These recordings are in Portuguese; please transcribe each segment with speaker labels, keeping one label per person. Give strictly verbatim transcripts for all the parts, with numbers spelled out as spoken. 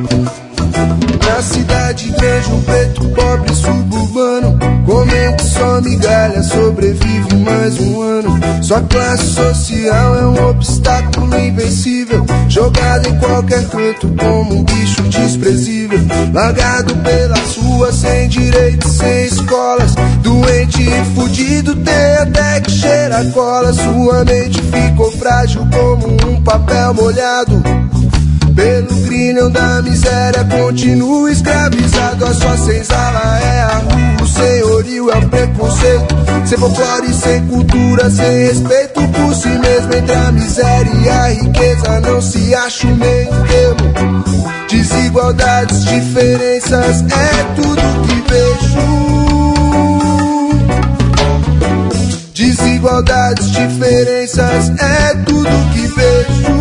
Speaker 1: Na cidade grande um preto pobre suburbano, comendo só migalha, sobrevive mais um ano. Sua classe social é um obstáculo invencível, jogado em qualquer canto como um bicho desprezível. Largado pelas ruas, sem direitos, sem escolas, doente e fudido, tem até que cheira cola. Sua mente ficou frágil como um papel molhado pelo grilhão da miséria, continua escravizado. A sua senzala é a rua, o senhorio é o preconceito, sem folclore, sem cultura, sem respeito por si mesmo. Entre a miséria e a riqueza não se acha o meio termo. Desigualdades, diferenças, é tudo que vejo. Desigualdades, diferenças, é tudo que vejo.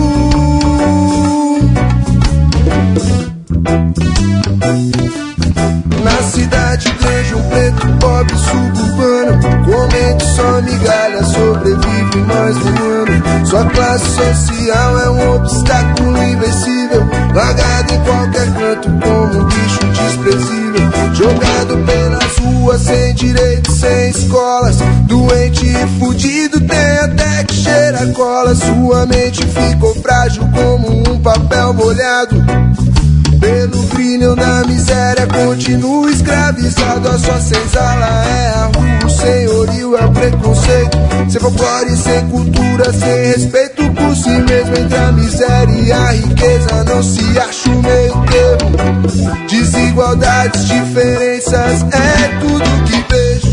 Speaker 1: Na cidade grande um preto pobre suburbano, comendo só migalha, sobrevive mais um ano. Sua classe social é um obstáculo invencível, largado em qualquer canto como um bicho desprezível. Jogado pelas ruas, sem direitos, sem escolas, doente e fudido, tem até que cheira cola. Sua mente ficou frágil como um papel molhado pelo brilho da miséria, continua escravizado. A sua senzala é a rua, o senhorio é o preconceito, sem folclore, sem cultura, sem respeito por si mesmo. Entre a miséria e a riqueza não se acha o meio termo. Desigualdades, diferenças, é tudo que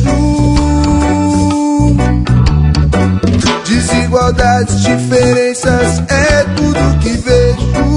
Speaker 1: vejo. Desigualdades, diferenças, é tudo que vejo.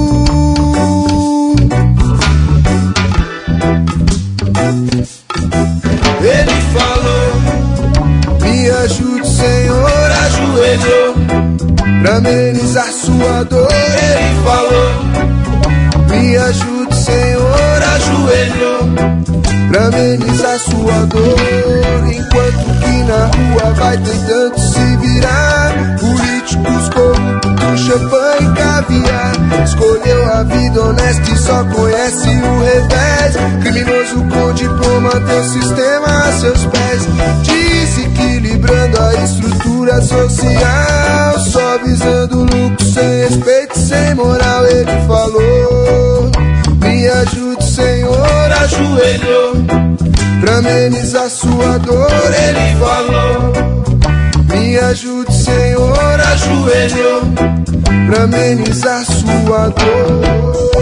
Speaker 1: Ele falou, me ajude, Senhor, ajoelhou pra amenizar sua dor. Ele falou, me ajude, Senhor, ajoelhou pra amenizar sua dor. Enquanto que na rua vai tentando se virar, políticos corruptos, champanhe e caviar. Escolheu a vida honesta e só conhece o revés. Criminoso com diploma tem o sistema a seus pés, desequilibrando a estrutura social, só visando lucro, sem respeito, sem moral. Ele falou, me ajude, Senhor, ajoelhou pra amenizar sua dor. Ele falou, me ajude, Senhor, ajoelhou pra amenizar sua dor.